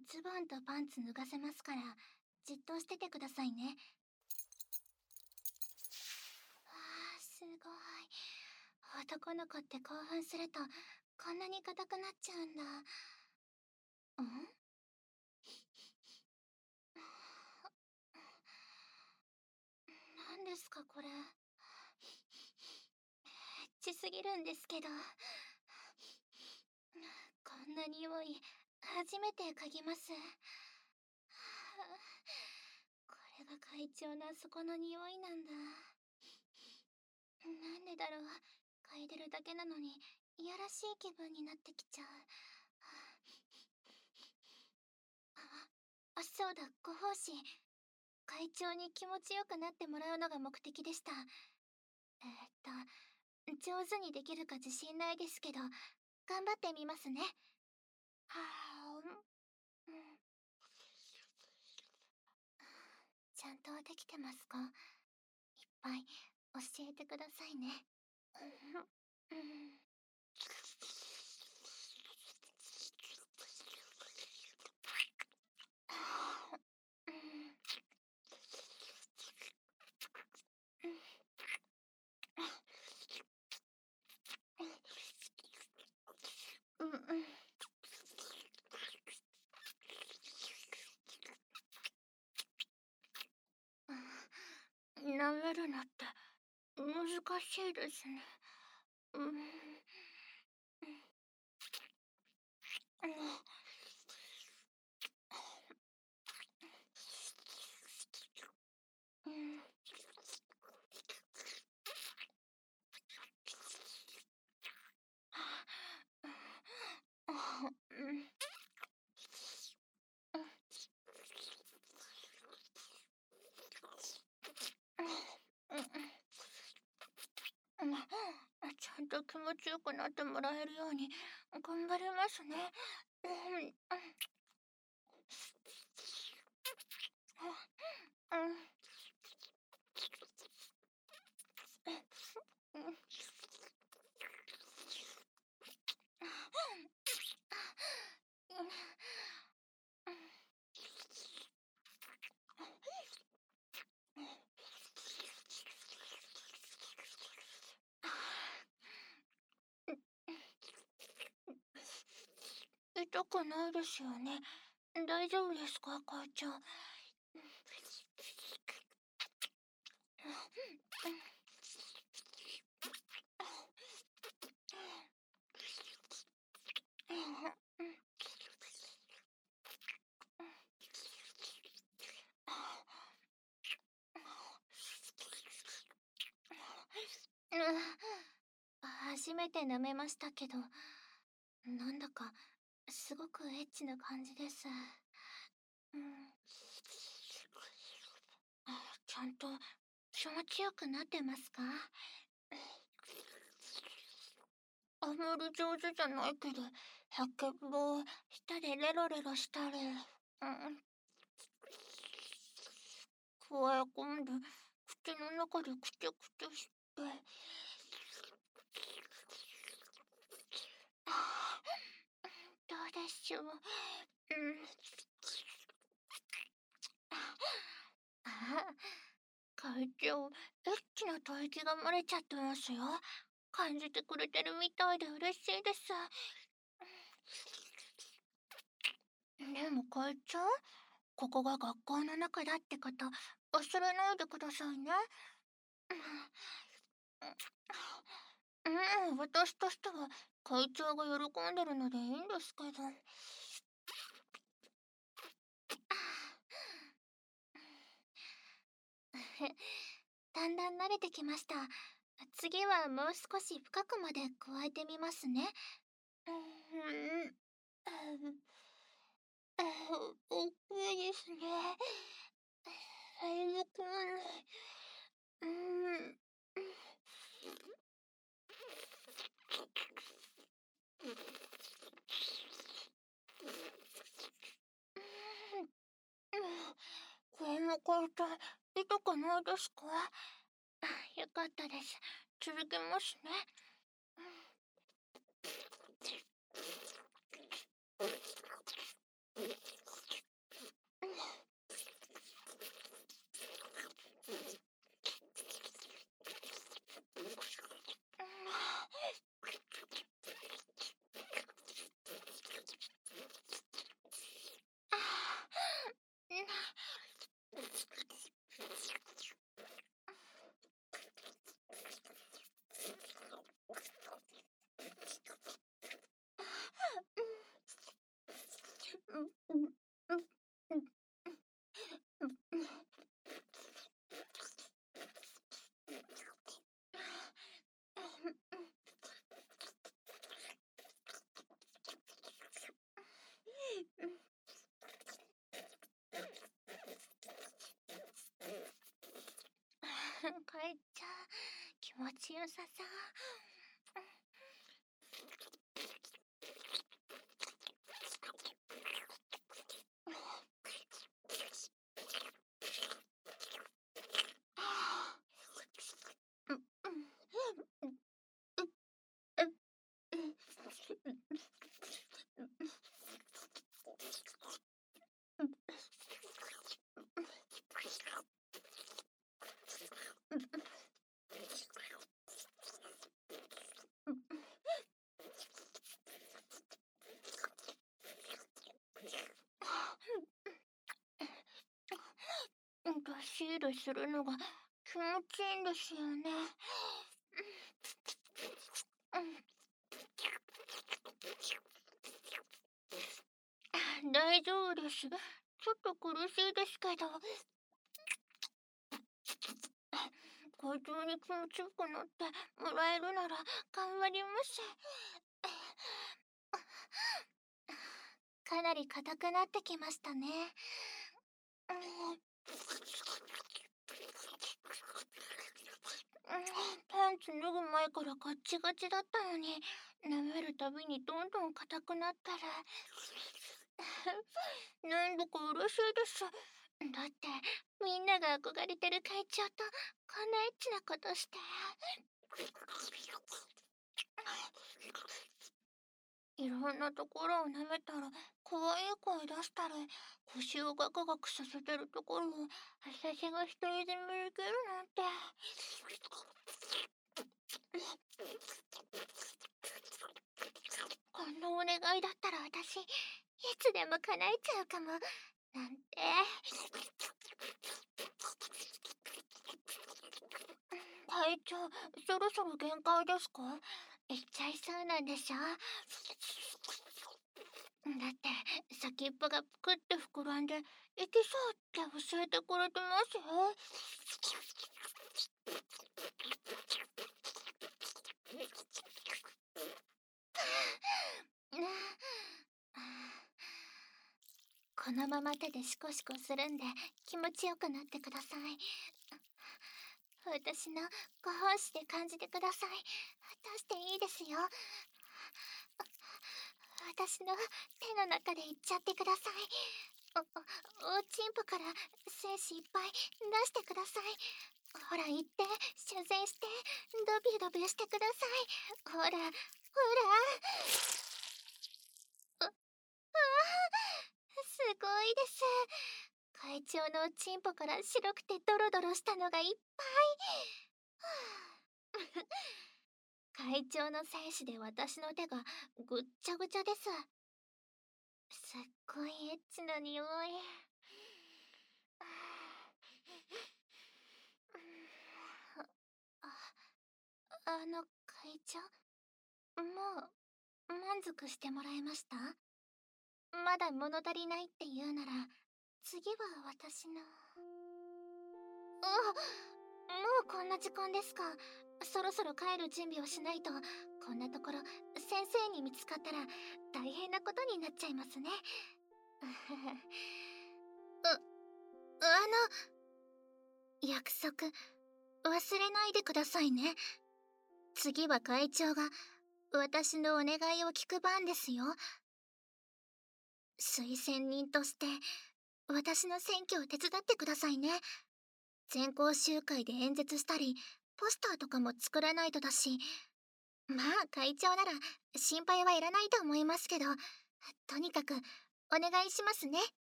ズボンとパンツ脱がせますから、じっとしててくださいね。すごい。男の子って興奮すると、こんなに硬くなっちゃうんだ。何ですかこれ。エッチすぎるんですけど。こんな匂い、初めて嗅ぎます。これが会長のあそこの匂いなんだ。なんでだろう。嗅いでるだけなのに、いやらしい気分になってきちゃう。そうだ、ご奉仕。会長に気持ちよくなってもらうのが目的でした。上手にできるか自信ないですけど、頑張ってみますね。はあ、ちゃんとできてますか？いっぱい教えてくださいね。舐めるのって難しいですね。ちゃんと気持ちよくなってもらえるように頑張りますね。痛くないですよね。大丈夫ですか、会長。初めて舐めましたけど、なんだかすごくエッチな感じです。ちゃんと気持ちよくなってますか？あんまり上手じゃないけど、ヘケボ舌でレロレロしたり、加え込んで口の中でクチュクチュして、どうでしょう。会長、エッチな吐息が漏れちゃってますよ。感じてくれてるみたいで嬉しいです。でも会長、ここが学校の中だってこと忘れないでくださいね。私としては会長が喜んでるのでいいんですけど。だんだん慣れてきました。次はもう少し深くまで加えてみますね。大きいですね。入り込まない。この会長、痛くないですか？よかったです。続けますね。 うん、うん、うん、うん、うん。帰っちゃう。気持ちよさそう。うん、うん、うん、うん、シールするのが気持ちいいんですよね。大丈夫です。ちょっと苦しいですけど、会長に気持ちよくなってもらえるなら頑張ります。かなり硬くなってきましたね。パンツ脱ぐ前からガッチガチだったのに、舐めるたびにどんどん硬くなってる。なんだか嬉しいです。だって、みんなが憧れてる会長とこんなエッチなことして。いろんなところを舐めたら、可愛い声出したり、腰をガクガクさせてるところを、私が独り占めできるなんて。こんなお願いだったら私、いつでも叶えちゃうかも。なんて。会長、そろそろ限界ですか？言っちゃいそうなんでしょ？だって、先っぽがぷくって膨らんで、いきそうって教えてくれてますよ。このまま手でシコシコするんで気持ちよくなってください。私のご本視で感じてください。出していいですよ。私の手の中でいっちゃってください。おちんぽから精子いっぱい出してください。ほら言って、修繕して、ドビュドビュしてください。ほら、ほら。すごいです。会長のおちんぽから白くてドロドロしたのがいっぱい。会長の精子で私の手がぐっちゃぐちゃです。すっごいエッチな匂い。会長、もう満足してもらえました？まだ物足りないって言うなら、次は私の。もうこんな時間ですか？そろそろ帰る準備をしないと、こんなところ先生に見つかったら大変なことになっちゃいますね。約束忘れないでくださいね。次は会長が私のお願いを聞く番ですよ。推薦人として私の選挙を手伝ってくださいね。全校集会で演説したり、ポスターとかも作らないとだし、まあ会長なら心配はいらないと思いますけど、とにかくお願いしますね。